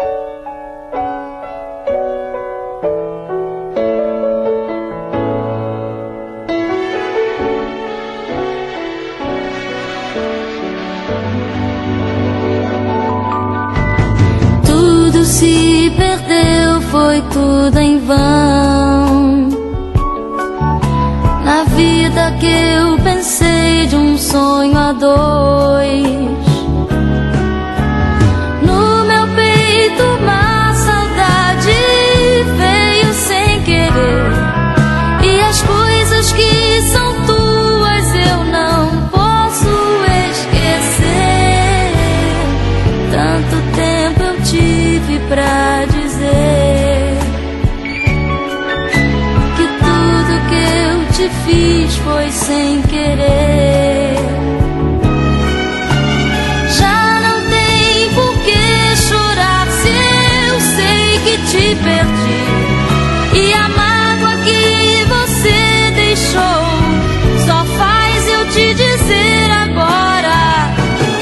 Tudo se perdeu, foi tudo em vão. Na vida que eu pensei de um sonho a dois, no meu peito uma saudade veio sem querer, e as coisas que são tuas eu não posso esquecer. Tanto tempo eu tive pra dizer que tudo que eu te fiz foi sem querer. Já não tem por que chorar se eu sei que te perdi, e a mágoa que você deixou só faz eu te dizer agora: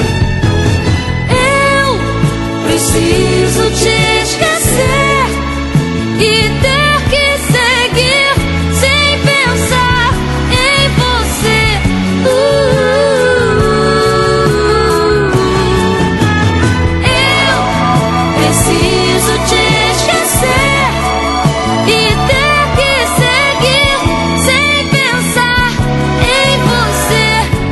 eu preciso te esquecer e ter que seguir sem pensar em você. Eu preciso te esquecer e ter que seguir sem pensar em você.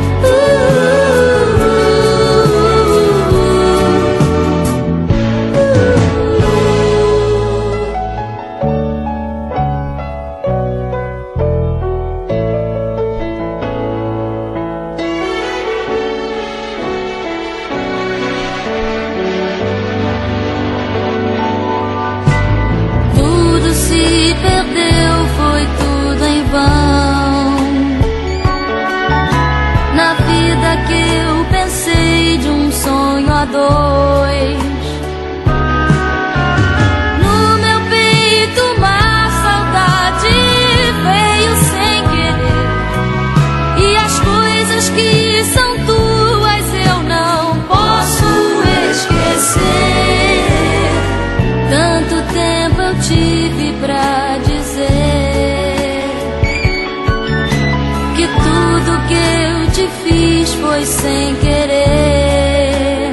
Tudo se perdeu, foi tudo em vão. Na vida que eu pensei de um sonho a dois, no meu peito uma saudade veio sem querer, e as coisas que são tuas eu não posso esquecer. Tanto tempo eu tive pra dizer que tudo que eu te fiz foi sem querer.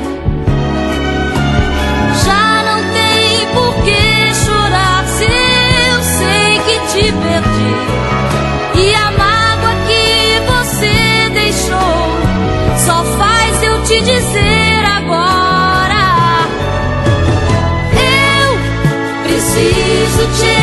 Já não tem por que chorar se eu sei que te perdi, e a mágoa que você deixou só faz eu te dizer agora: eu preciso te